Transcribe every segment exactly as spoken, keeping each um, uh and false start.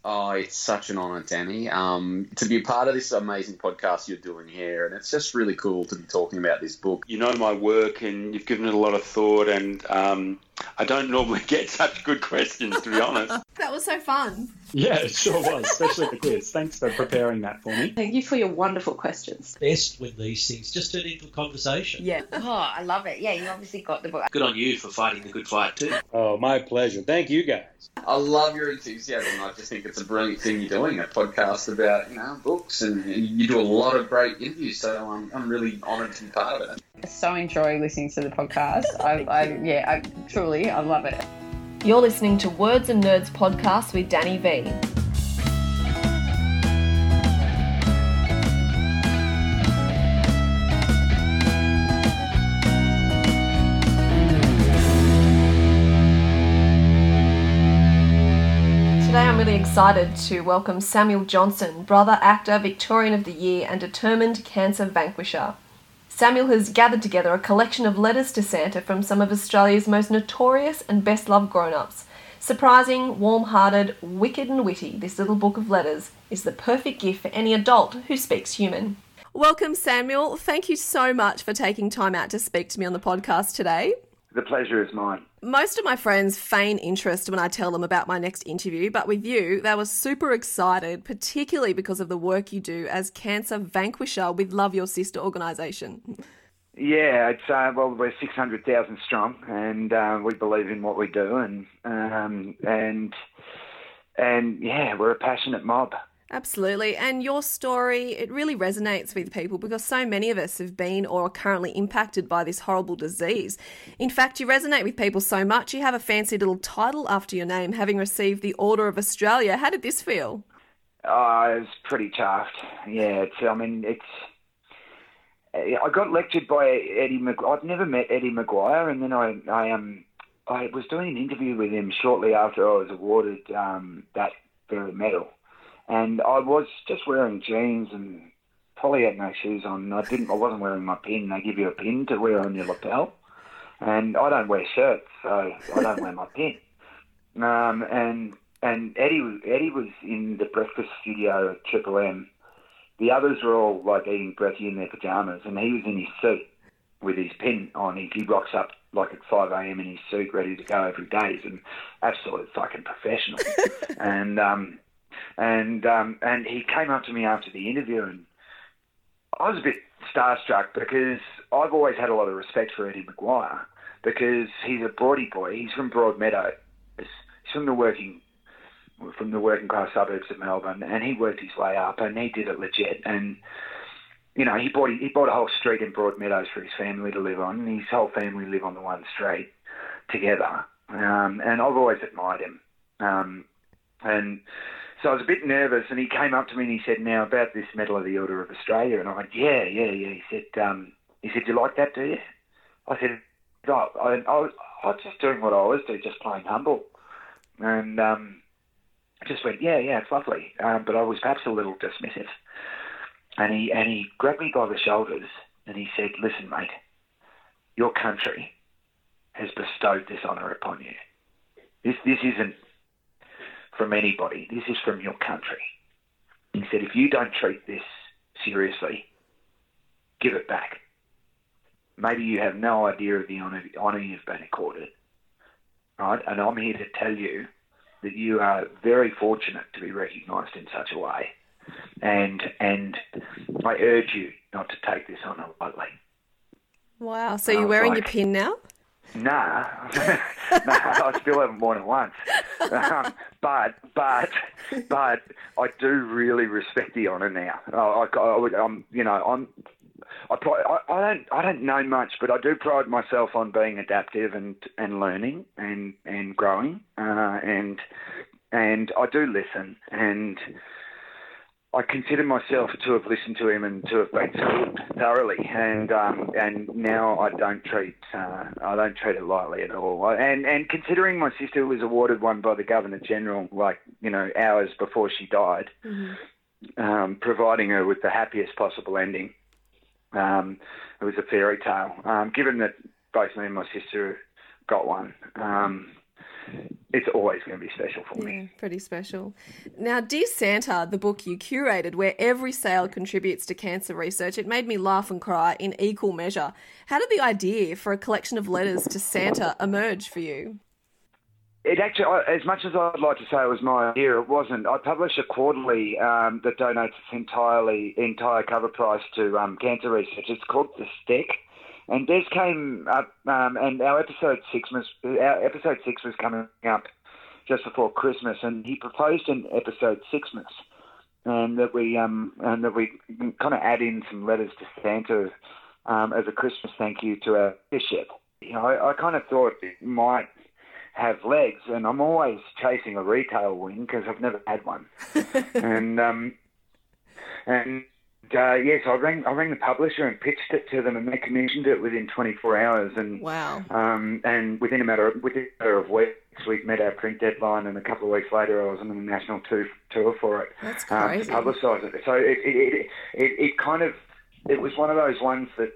Oh, it's such an honour, Danny, um, to be a part of this amazing podcast you're doing here. And it's just really cool to be talking about this book. You know my work and you've given it a lot of thought, and um, I don't normally get such good questions, to be honest. That was so fun. Yeah, it sure was, especially the quiz. Thanks for preparing that for me. Thank you for your wonderful questions. Best when these things just turn into a conversation. Yeah. Oh, I love it. Yeah, you obviously got the book. Good on you for fighting the good fight too. Oh, my pleasure. Thank you, guys. I love your enthusiasm. I just think it's a brilliant thing you're doing, a podcast about, you know, books, and, and you do a lot of great interviews, so I'm, I'm really honoured to be part of it. I so enjoy listening to the podcast. I, I Yeah, I truly, I love it. You're listening to Words and Nerds podcast with Danny V. Today I'm really excited to welcome Samuel Johnson, brother, actor, Victorian of the Year and determined cancer vanquisher. Samuel has gathered together a collection of letters to Santa from some of Australia's most notorious and best-loved grown-ups. Surprising, warm-hearted, wicked and witty, this little book of letters is the perfect gift for any adult who speaks human. Welcome, Samuel. Thank you so much for taking time out to speak to me on the podcast today. The pleasure is mine. Most of my friends feign interest when I tell them about my next interview, but with you, they were super excited, particularly because of the work you do as Cancer Vanquisher with Love Your Sister organisation. Yeah, it's uh, well, we're six hundred thousand strong, and uh, we believe in what we do, and um, and and yeah, we're a passionate mob. Absolutely. And your story, it really resonates with people because so many of us have been or are currently impacted by this horrible disease. In fact, you resonate with people so much, you have a fancy little title after your name, having received the Order of Australia. How did this feel? Oh, it was pretty chuffed. Yeah, it's, I mean, it's... I got lectured by Eddie Maguire. I've never met Eddie Maguire, and then I, I, um, I was doing an interview with him shortly after I was awarded um, that very medal. And I was just wearing jeans and probably had no shoes on. I didn't. I wasn't wearing my pin. They give you a pin to wear on your lapel, and I don't wear shirts, so I don't wear my pin. Um, and and Eddie Eddie was in the breakfast studio at Triple M. The others were all like eating brekkie in their pajamas, and he was in his suit with his pin on. He, he rocks up like at five a.m. in his suit, ready to go every day. He's an absolute fucking professional. and um. And um, and he came up to me after the interview, and I was a bit starstruck because I've always had a lot of respect for Eddie Maguire because he's a Broadie boy. He's from Broadmeadow. He's from the working from the working class suburbs of Melbourne, and he worked his way up, and he did it legit. And you know, he bought he bought a whole street in Broadmeadows for his family to live on, and his whole family live on the one street together. Um, and I've always admired him. Um, and So I was a bit nervous, and he came up to me and he said, "Now about this Medal of the Order of Australia," and I went, "Yeah, yeah, yeah." He said, um, "He said, you like that, do you?" I said, "No, I, I, was, I was just doing what I always do, just playing humble," and um, I just went, "Yeah, yeah, it's lovely," um, but I was perhaps a little dismissive. And he and he grabbed me by the shoulders and he said, "Listen, mate, your country has bestowed this honour upon you. This this isn't from anybody. This is from your country." He said, "If you don't treat this seriously, give it back. Maybe you have no idea of the honour, honour you've been accorded, right? And I'm here to tell you that you are very fortunate to be recognised in such a way. And and I urge you not to take this honour lightly." Wow. So you're wearing like, your pin now? Nah, nah, I still haven't worn it once. Um, but, but, but I do really respect the honour now. I, I, I'm, you know, I'm, I, I, I don't, I don't know much, but I do pride myself on being adaptive and and learning and and growing, uh, and and I do listen, and I consider myself to have listened to him and to have been schooled thoroughly, and um, and now I don't treat uh, I don't treat it lightly at all. And and considering my sister was awarded one by the Governor General, like you know, hours before she died, mm-hmm. um, providing her with the happiest possible ending. Um, it was a fairy tale. Um, given that both me and my sister got one, um, it's always going to be special for Yeah, me. pretty special. Now, Dear Santa, the book you curated, where every sale contributes to cancer research, it made me laugh and cry in equal measure. How did the idea for a collection of letters to Santa emerge for you? It actually, as much as I'd like to say it was my idea, it wasn't. I publish a quarterly um, that donates its entirely entire cover price to um, cancer research. It's called The Stick. And Des came up, um, and our episode six was our episode six was coming up just before Christmas, and he proposed an episode Sixmas, and that we um and that we kind of add in some letters to Santa um, as a Christmas thank you to our bishop. You know, I, I kind of thought it might have legs, and I'm always chasing a retail win because I've never had one, and um and. Uh, yes, I rang. I rang the publisher and pitched it to them, and they commissioned it within twenty-four hours. And wow! Um, and within a matter of, within a matter of weeks, we met our print deadline, and a couple of weeks later, I was on a national tour, tour for it. That's um, crazy. To publicise it. So it it, it it it kind of it was one of those ones that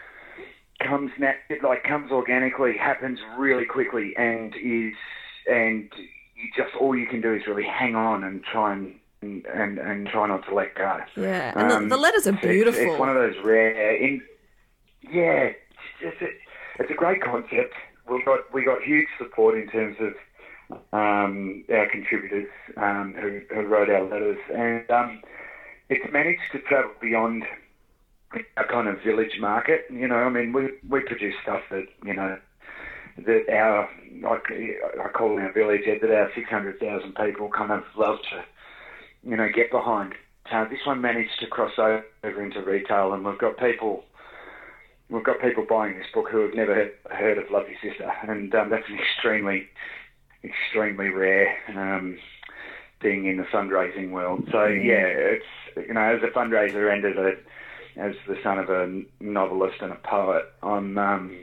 comes nat- it like comes organically, happens really quickly, and is and you just all you can do is really hang on and try and. And, and and try not to let go. Yeah, and um, the, the letters are beautiful. It's, it's one of those rare. In, yeah, it's a, it's a great concept. We got we got huge support in terms of um, our contributors um, who, who wrote our letters, and um, it's managed to travel beyond a kind of village market. You know, I mean, we we produce stuff that you know that our like I call our village that our six hundred thousand people kind of love to. You know, get behind. Uh, this one managed to cross over into retail, and we've got people, we've got people buying this book who have never heard, heard of Love Your Sister, and um, that's an extremely, extremely rare um, thing in the fundraising world. So yeah, it's you know, as a fundraiser and as a, as the son of a novelist and a poet, I'm. Um,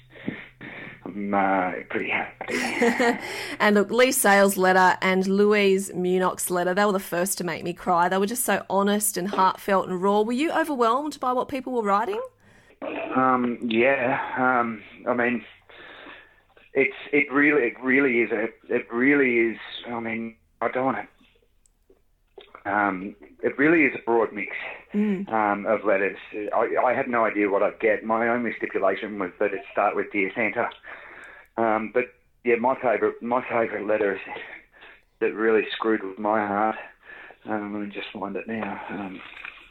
I'm uh, pretty happy. And look, Lee Sales' letter and Louise Munoch's letter, they were the first to make me cry. They were just so honest and heartfelt and raw. Were you overwhelmed by what people were writing? Um, yeah. Um, I mean, it's it really it really is a it really is. I mean, I don't want to. Um, it really is a broad mix mm. um, of letters. I, I had no idea what I'd get. My only stipulation was that it start with Dear Santa. Um, but yeah, my favourite my favourite letter is, that really screwed with my heart. Um, let me just find it now. Um,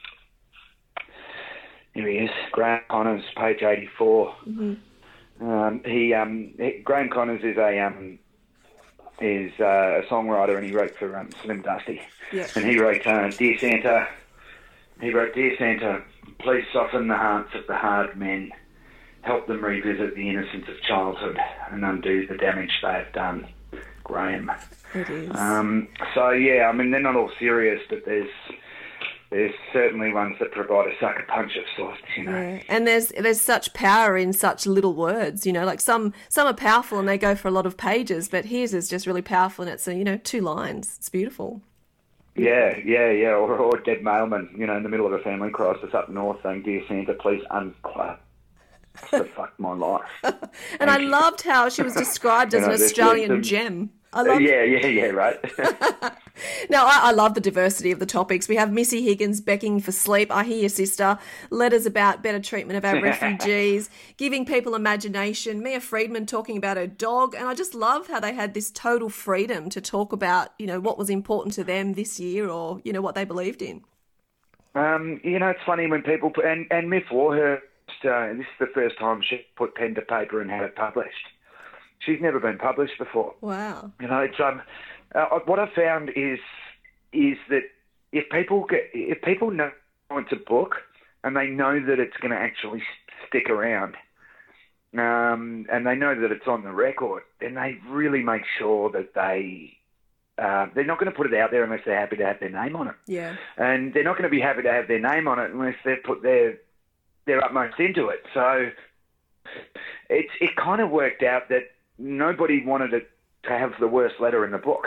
here he is, Graham Connors, page eighty-four. Mm-hmm. Um, he, um, he Graham Connors is a um, is uh, a songwriter, and he wrote for um, Slim Dusty. Yep. And he wrote uh, Dear Santa. He wrote, Dear Santa, please soften the hearts of the hard men. Help them revisit the innocence of childhood and undo the damage they have done. Graham. It is. Um, so, yeah, I mean, they're not all serious, but there's there's certainly ones that provide a sucker punch of sorts, you know. Yeah. And there's there's such power in such little words, you know, like some some are powerful and they go for a lot of pages, but his is just really powerful and it's, a, you know, two lines. It's beautiful. Yeah, yeah, yeah, or, or dead mailman, you know, in the middle of a family crisis up north saying, Dear Santa, please unclap the fuck my life. And I loved how she was described as You know, an there's- Australian there's some- gem. I Uh, love yeah, yeah, yeah, right. Now, I, I love the diversity of the topics. We have Missy Higgins begging for sleep. I hear your sister. Letters about better treatment of our refugees, giving people imagination. Mia Friedman talking about her dog. And I just love how they had this total freedom to talk about, you know, what was important to them this year or, you know, what they believed in. Um, you know, it's funny when people put, and, and Miff Warhurst, uh, this is the first time she put pen to paper and had it published. She's never been published before. Wow. You know, it's um, uh, what I found is is that if people get if people know it's a book and they know that it's going to actually stick around, um, and they know that it's on the record, then they really make sure that they uh, they're not going to put it out there unless they're happy to have their name on it. Yeah. And they're not going to be happy to have their name on it unless they've put their their utmost into it. So it's it kind of worked out that nobody wanted it to have the worst letter in the book.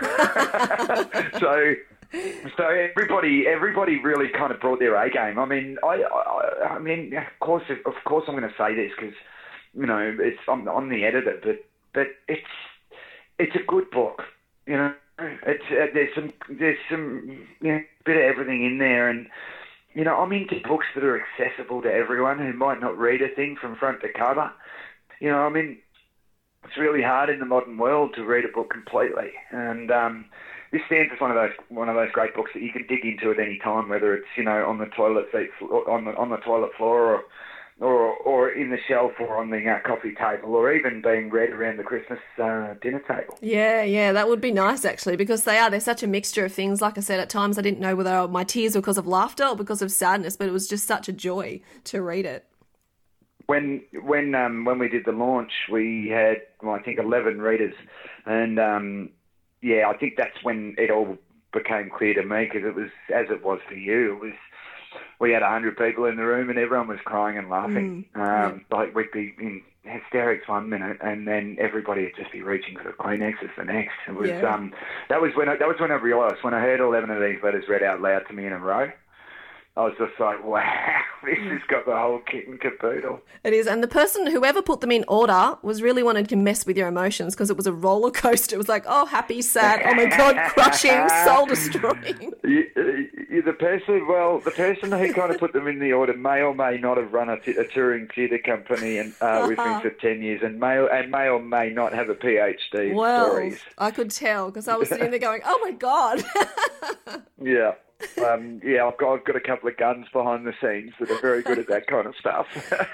so so everybody everybody really kind of brought their A game. I mean, I I, I mean, of course, of course, I'm going to say this because you know it's I'm, I'm the editor, but but it's it's a good book. You know, it's uh, there's some there's some you know, bit of everything in there, and you know, I'm into books that are accessible to everyone who might not read a thing from front to cover. You know, I mean, it's really hard in the modern world to read a book completely, and um, this stands as one of those one of those great books that you can dig into at any time, whether it's you know on the toilet seat, on the on the toilet floor, or or or in the shelf, or on the uh, coffee table, or even being read around the Christmas uh, dinner table. Yeah, yeah, that would be nice actually, because they are, they're such a mixture of things. Like I said, at times I didn't know whether my tears were because of laughter or because of sadness, but it was just such a joy to read it. When when um, when we did the launch, we had well, I think eleven readers, and um, yeah, I think that's when it all became clear to me, because it was as it was for you. It was we had a hundred people in the room, and everyone was crying and laughing. Mm, um, yeah. Like we'd be in hysterics one minute, and then everybody would just be reaching for Kleenexes the next. It was Yeah. um, that was when I, that was when I realised, when I heard eleven of these letters read out loud to me in a row, I was just like, wow, this has got the whole kit and caboodle. It is, and the person, whoever put them in order, was really wanting to mess with your emotions, because it was a roller coaster. It was like, oh, happy, sad, oh my God, crushing, soul destroying. You, you, the person, well, the person who kind of put them in the order may or may not have run a, t- a touring theatre company and uh, with me for ten years, and may and may or may not have a PhD in Well, stories. I could tell, because I was sitting there going, oh my God. Yeah. Um, yeah, I've got, I've got a couple of guns behind the scenes that are very good at that kind of stuff.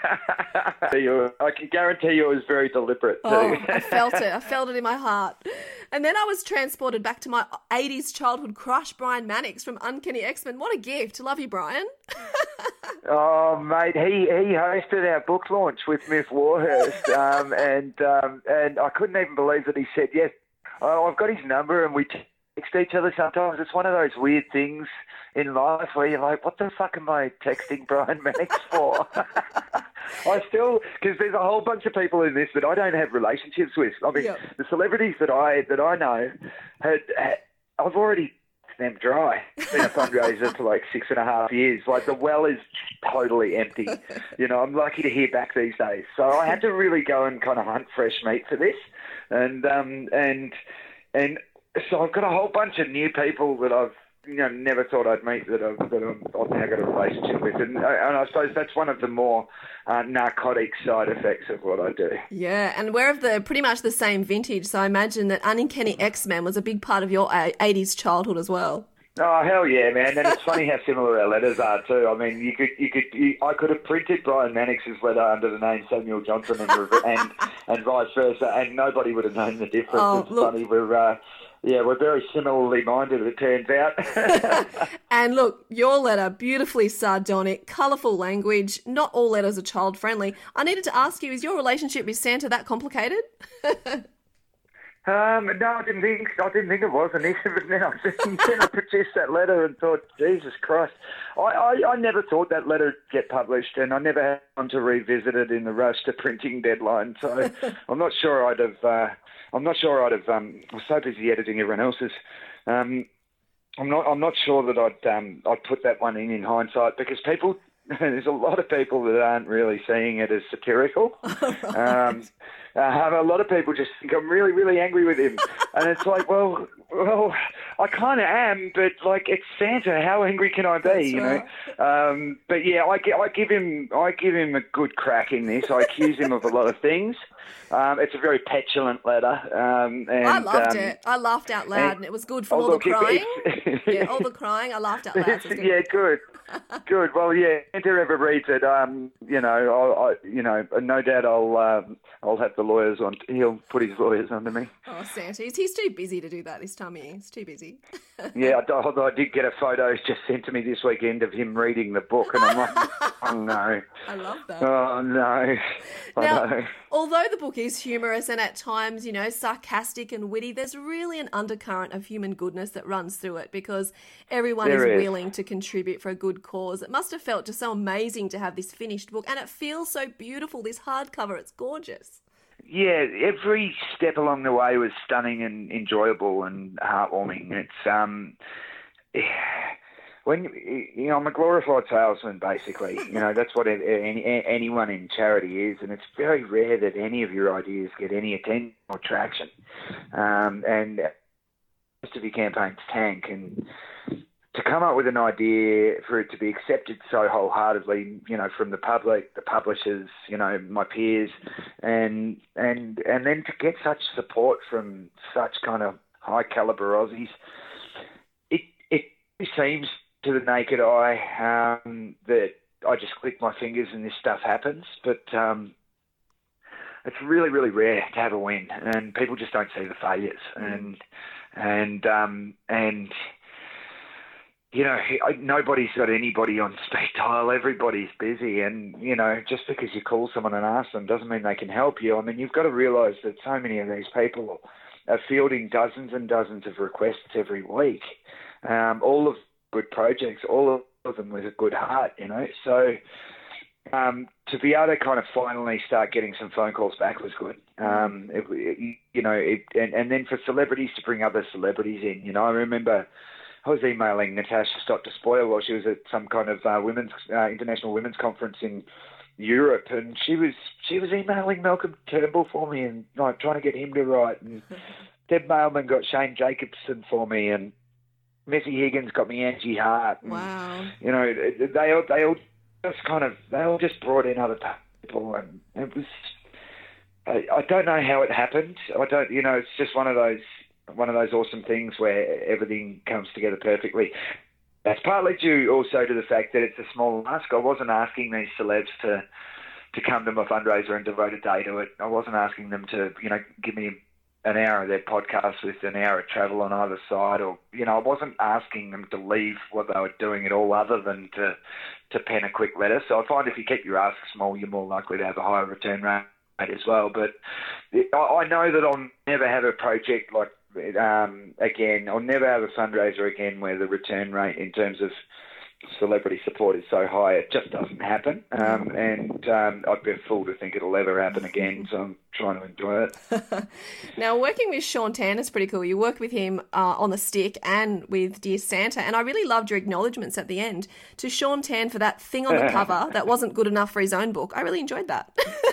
You, I can guarantee you it was very deliberate too. Oh, I felt it. I felt it in my heart. And then I was transported back to my eighties childhood crush, Brian Mannix from Uncanny X-Men. What a gift. Love you, Brian. Oh, mate, he, he hosted our book launch with Miff Warhurst, um, and um, and I couldn't even believe that he said yes. Oh, I've got his number, and we text each other sometimes. It's one of those weird things in life where you're like, what the fuck am I texting Brian Mannix for? I still, because there's a whole bunch of people in this that I don't have relationships with. I mean, Yep. the celebrities that I that I know, had, had I've already them dry. It's been a fundraiser for like six and a half years. Like the well is totally empty. You know, I'm lucky to hear back these days. So I had to really go and kind of hunt fresh meat for this, and um and and so I've got a whole bunch of new people that I've you know never thought I'd meet that I've, that I'm, I've now got a relationship with, and, and I suppose that's one of the more uh, narcotic side effects of what I do. Yeah, and we're of the pretty much the same vintage, so I imagine that Uncanny X-Men was a big part of your eighties childhood as well. Oh hell yeah, man! And it's funny how similar our letters are too. I mean, you could, you could, you, I could have printed Brian Mannix's letter under the name Samuel Johnson and and, and vice versa, and nobody would have known the difference. Oh, it's look. funny, we're uh, yeah, we're very similarly minded. It turns out. And look, your letter, beautifully sardonic, colourful language. Not all letters are child friendly. I needed to ask you: is your relationship with Santa that complicated? Um, no, I didn't think I didn't think it was an issue, but then I, then I produced that letter and thought, Jesus Christ, I, I, I never thought that letter would get published, and I never had time to revisit it in the rush to printing deadline. So I'm not sure I'd have. Uh, I'm not sure I'd have. Um, I was so busy editing everyone else's. Um, I'm not. I'm not sure that I'd. Um, I'd put that one in in hindsight, because people. There's a lot of people that aren't really seeing it as satirical. um, uh, a lot of people just think I'm really, really angry with him. And it's like, well, well, I kind of am, but like it's Santa. How angry can I be? That's you right. know. Um, but yeah, I, gi- I give him, I give him a good crack in this. I accuse him of a lot of things. Um, it's a very petulant letter. Um, and, I loved um, it. I laughed out loud, and, and- it was good from oh, all the look, if- crying. if- Yeah, all the crying. I laughed out loud. So it's good. yeah, good, good. Well, yeah. If Santa ever reads it, um, you know, I'll, I, you know, no doubt I'll, um, I'll have the lawyers on. He'll put his lawyers under me. Oh, Santa, he's, he's too busy to do that this time of year. He's too busy. Yeah, I, although I did get a photo just sent to me this weekend of him reading the book, and I'm like, oh no, I love that. oh no. I Now, know. although the book is humorous and at times, you know, sarcastic and witty, there's really an undercurrent of human goodness that runs through it, because everyone There is is. willing to contribute for a good cause. It must have felt just so amazing to have this finished book, and it feels so beautiful, this hardcover. It's gorgeous. Yeah, every step along the way was stunning and enjoyable and heartwarming. It's um, when you know, I'm a glorified salesman, basically. You know, that's what any, anyone in charity is, and it's very rare that any of your ideas get any attention or traction. Um, and most of your campaigns tank, and to come up with an idea for it to be accepted so wholeheartedly, you know, from the public, the publishers, you know, my peers, and and and then to get such support from such kind of high caliber Aussies, it it seems to the naked eye um, that I just click my fingers and this stuff happens, but um, it's really, really rare to have a win, and people just don't see the failures, and and um, and you know, nobody's got anybody on speed dial. Everybody's busy, and you know, just because you call someone and ask them doesn't mean they can help you. I mean, you've got to realise that so many of these people are fielding dozens and dozens of requests every week, um, all of good projects, all of them with a good heart, you know. So um, to be able to kind of finally start getting some phone calls back was good. Um, it, it, you know, it, and, and then for celebrities to bring other celebrities in, you know, I remember I was emailing Natasha Stott to Spoil while she was at some kind of uh, women's uh, international women's conference in Europe, and she was she was emailing Malcolm Turnbull for me and like trying to get him to write, and Deb Mailman got Shane Jacobson for me, and Missy Higgins got me Angie Hart. And, wow. You know, they all, they all just kind of, they all just brought in other people, and it was, I, I don't know how it happened. I don't, you know, it's just one of those, one of those awesome things where everything comes together perfectly. That's partly due also to the fact that it's a small ask. I wasn't asking these celebs to, to come to my fundraiser and devote a day to it. I wasn't asking them to, you know, give me an hour of their podcast with an hour of travel on either side, or, you know, I wasn't asking them to leave what they were doing at all other than to to pen a quick letter. So I find if you keep your ask small, you're more likely to have a higher return rate as well. But I know that I'll never have a project like, um, again, I'll never have a fundraiser again where the return rate in terms of celebrity support is so high. It just doesn't happen, um, and um, I'd be a fool to think it'll ever happen again, so I'm trying to enjoy it. Now, working with Sean Tan is pretty cool. You work with him uh, on the stick and with Dear Santa, and I really loved your acknowledgements at the end to Sean Tan for that thing on the cover that wasn't good enough for his own book. I really enjoyed that.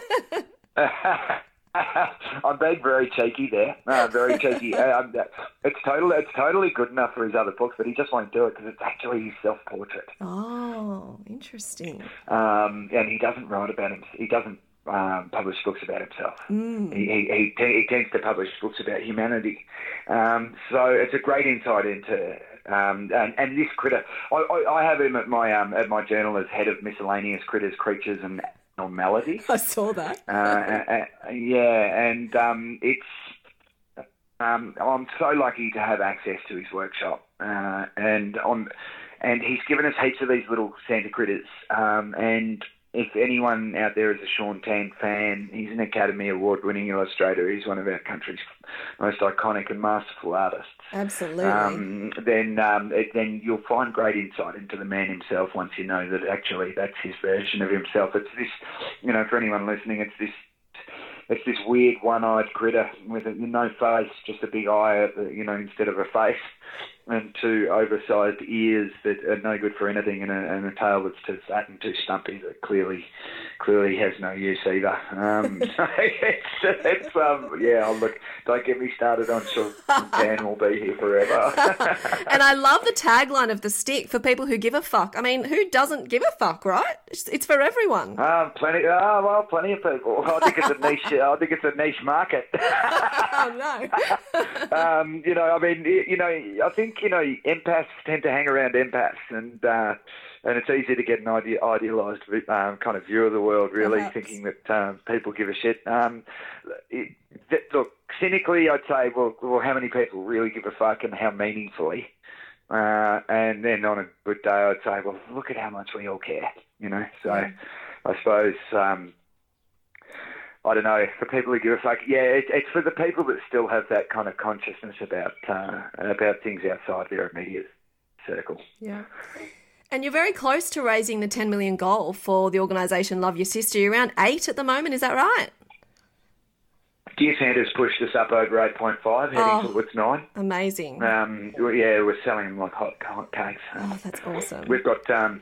I'm being very cheeky there, uh, very cheeky. Um, it's totally, it's totally good enough for his other books, but he just won't do it because it's actually his self-portrait. Oh, interesting. Um, and he doesn't write about him. He doesn't um, publish books about himself. Mm. He, he, he, he tends to publish books about humanity. Um, so it's a great insight into. Um, and, and this critter, I, I, I have him at my um, at my journal as head of miscellaneous critters, creatures, and Melody. I saw that. uh, uh, yeah, and um, it's um, I'm so lucky to have access to his workshop, uh, and on, and he's given us heaps of these little Santa critters. Um, and if anyone out there is a Sean Tan fan, he's an Academy Award-winning illustrator. He's one of our country's most iconic and masterful artists. Absolutely. Um, then, um, it, then you'll find great insight into the man himself once you know that actually that's his version of himself. It's this, you know, for anyone listening, it's this, it's this weird one-eyed critter with a, no face, just a big eye, you know, instead of a face, and two oversized ears that are no good for anything, and a, and a tail that's too fat and too stumpy that clearly, clearly has no use either. Um, so it's, it's um, yeah. Oh, look, don't get me started on Sean Tan. Will be here forever. And I love the tagline of the stick for people who give a fuck. I mean, who doesn't give a fuck, right? It's, it's for everyone. Um, plenty. Oh, well, plenty of people. I think it's a niche. I think it's a niche market. Oh no. um, you know, I mean, you know, I think. You know, empaths tend to hang around empaths, and uh, and it's easy to get an ide- idealised um, kind of view of the world, really, Perhaps. thinking that um, people give a shit. Um, it, that, look, cynically, I'd say, well, well, how many people really give a fuck, and how meaningfully? Uh, and then on a good day, I'd say, well, look at how much we all care, you know. So yeah. I suppose. Um, I don't know, for people who give a fuck, yeah, it, it's for the people that still have that kind of consciousness about uh, about things outside their immediate circle. Yeah. And you're very close to raising the ten million goal for the organisation Love Your Sister. You're around eight at the moment, is that right? Dear Santa's pushed us up over eight point five, heading Oh. towards nine. Amazing. Um, well, yeah, we're selling them like hot, hot cakes. Oh, that's awesome. We've got, um,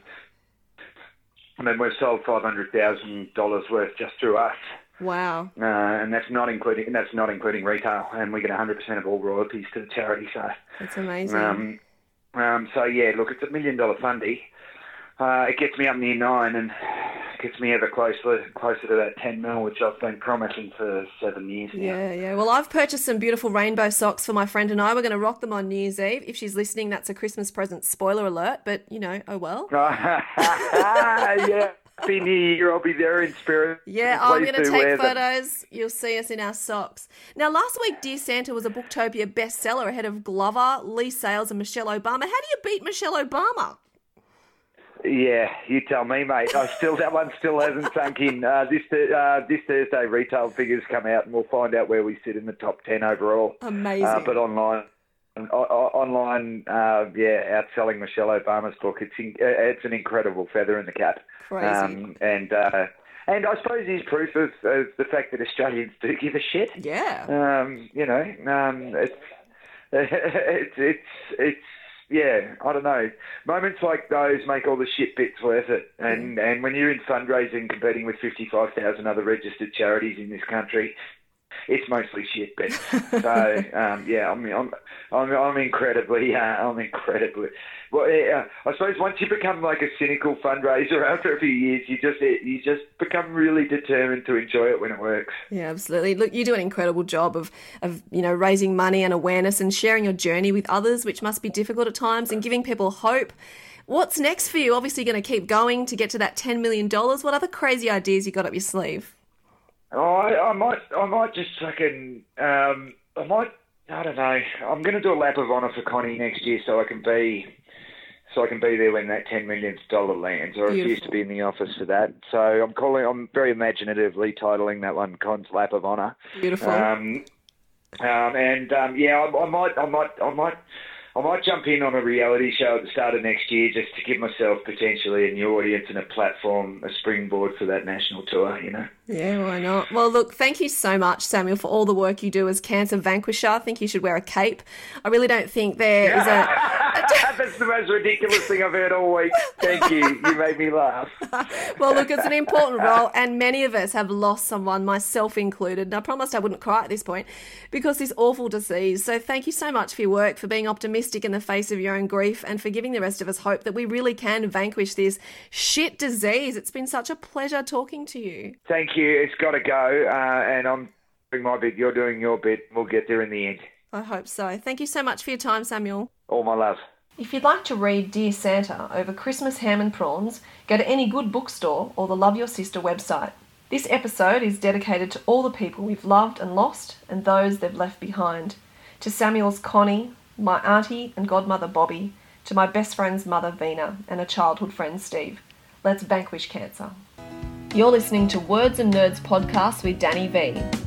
I mean, we've sold five hundred thousand dollars worth just through us. Wow. Uh, and that's not including that's not including retail, and we get one hundred percent of all royalties to the charity. So, That's amazing. um, um, so yeah, look, it's a million dollar fundy. Uh, it gets me up near nine, and gets me ever closer closer to that ten mil, which I've been promising for seven years now. Yeah, yeah. Well, I've purchased some beautiful rainbow socks for my friend and I. We're going to rock them on New Year's Eve. If she's listening, that's a Christmas present. Spoiler alert, but, you know, oh well. Yeah, Happy New Year. I'll be there in spirit. Yeah, I'm Please going to do wear take them. photos. You'll see us in our socks. Now, last week, Dear Santa was a Booktopia bestseller ahead of Glover, Lee Sales and Michelle Obama. How do you beat Michelle Obama? Yeah, you tell me, mate. I still that one still hasn't sunk in. Uh, this uh, this Thursday, retail figures come out, and we'll find out where we sit in the top ten overall. Amazing. Uh, but online, o- o- online, uh, yeah, outselling Michelle Obama's book. It's in, uh, it's an incredible feather in the cap. Crazy. Um, and uh, and I suppose his proof of, of the fact that Australians do give a shit. Yeah. Um, you know, um, it's it's it's it's. Yeah, I don't know. Moments like those make all the shit bits worth it. And Mm. and when you're in fundraising competing with fifty-five thousand other registered charities in this country, it's mostly shit bits. So, um, yeah, I'm, I'm, I'm, I'm incredibly, uh, I'm incredibly, well, uh, I suppose once you become like a cynical fundraiser after a few years, you just, you just become really determined to enjoy it when it works. Yeah, absolutely. Look, you do an incredible job of, of, you know, raising money and awareness and sharing your journey with others, which must be difficult at times, and giving people hope. What's next for you? Obviously going to keep going to get to that ten million dollars. What other crazy ideas you got up your sleeve? Oh, I, I might, I might just fucking, um, I might, I don't know. I'm going to do a lap of honour for Connie next year, so I can be, so I can be there when that ten million dollar lands. I refuse Beautiful. to be in the office for that. So I'm calling, I'm very imaginatively titling that one Con's lap of honour. Beautiful. Um, um, and um, yeah, I, I might, I might, I might. I might jump in on a reality show at the start of next year just to give myself potentially a new audience and a platform, a springboard for that national tour, you know. Yeah, why not? Well, look, thank you so much, Samuel, for all the work you do as Cancer Vanquisher. I think you should wear a cape. I really don't think there is a... That's the most ridiculous thing I've heard all week. Thank you. You made me laugh. Well, look, it's an important role, and many of us have lost someone, myself included, and I promised I wouldn't cry at this point because this awful disease. So thank you so much for your work, for being optimistic in the face of your own grief, and for giving the rest of us hope that we really can vanquish this shit disease. It's been such a pleasure talking to you. Thank you. It's got to go, uh, and I'm doing my bit. You're doing your bit. We'll get there in the end. I hope so. Thank you so much for your time, Samuel. All my love. If you'd like to read Dear Santa over Christmas ham and prawns, go to any good bookstore or the Love Your Sister website. This episode is dedicated to all the people we've loved and lost, and those they've left behind. To Samuel's Connie, my auntie and godmother Bobby, to my best friend's mother Vina, and a childhood friend Steve. Let's vanquish cancer. You're listening to Words and Nerds podcast with Danny V.